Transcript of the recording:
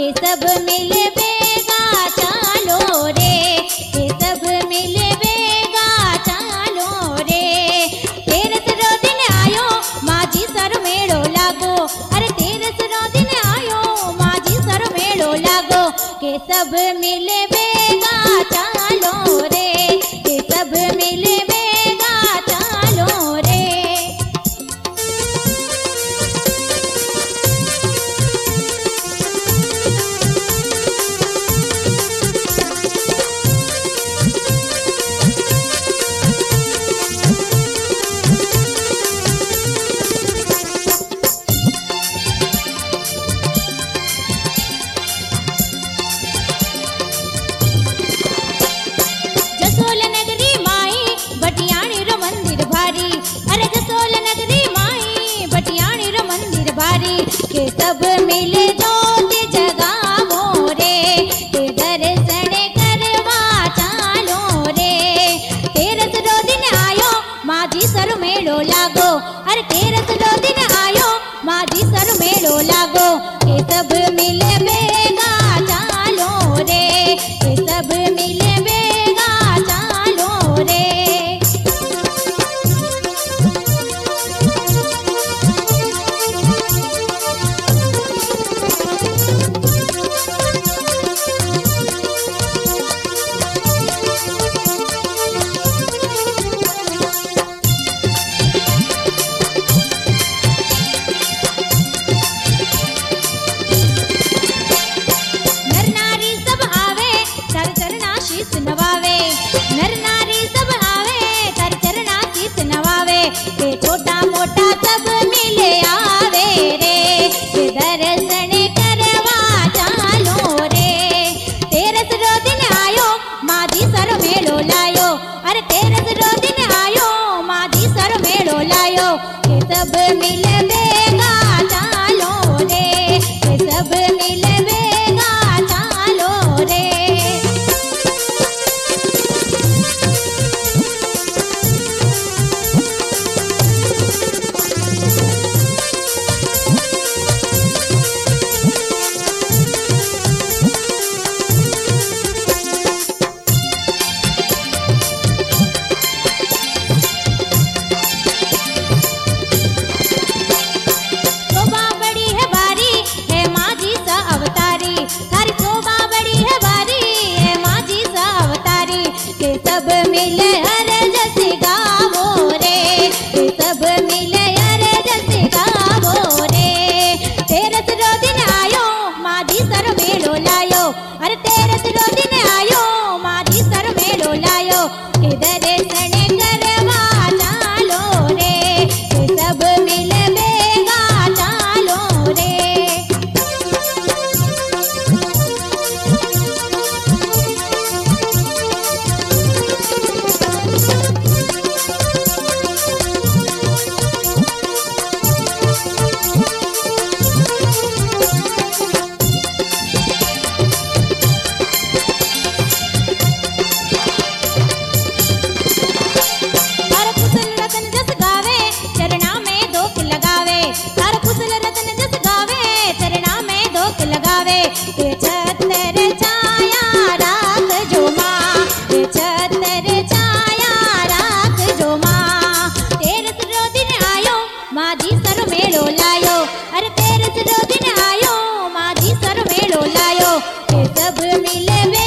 के सब मिले बेगा चालो रे, के सब मिले बेगा चालो रे। तेरस रो दिन आयो माझी सर मेड़ो लागो, अरे तेरस रो दिन आयो माझी सर मेड़ो लागो। के सब मिले बेगा चालो रे, के सब मिले बेगा चालो रे। जसोल नगरी माई बटियाणी रो मंदिर भारी, अरे जसोल नगरी माई बटियाणी रो मंदिर भारी। के सब मिले जोत जगावो रे, के दर्शन करवा चालो रे। तेरस रो दिन आयो माझी सर मेड़ो लागो, अरे तेरस रो दिन आयो माझी सर मेड़ो लागो। के सब मिले बेगा चालो रे, के सब मिले बेगा चालो रे। नर नारी सब आवे तर चरणा शीस नवावे, नर नारी सब आवे तर चरणा शीस नवावे। के छोटा मोटा सब मिले आवे रे, के दर्शन करवा चालो रे। तेरस रो दिन आयो माझी सर मेड़ो लायो, अरे तेरस रो दिन आयो माझी सर मेड़ो लायो। के सब मिले बेगा चालो रे, के सब मिले बेगा चालो रे। शोभा बड़ी है भारी है माझी सा अवतारी, थारी शोभा बड़ी है भारी है माझी सा अवतारी। के सब मिले हर जस गावो रे, के सब मिले हर जस गावो रे। तेरस रो दिन आयो माझी सर मेड़ो लायो, अरे तेरस रो दिन आयो माझी सर मेड़ो लायो। के दर्शन करवा चालो रे, के सब मिले बेगा चालो रे। हर कुशल रतन जस गावे चरणा में दोख लगावे, हर कुशल रतन जस गावे चरणा में दोख लगावे। के छतर छाया राख जो माँ, के छतर छाया राख जो माँ। तेरस रो दिन आयो माझी सर मेड़ो लायो, अरे तेरस रो दिन आयो माझी सर मेड़ो लायो। के सब मिले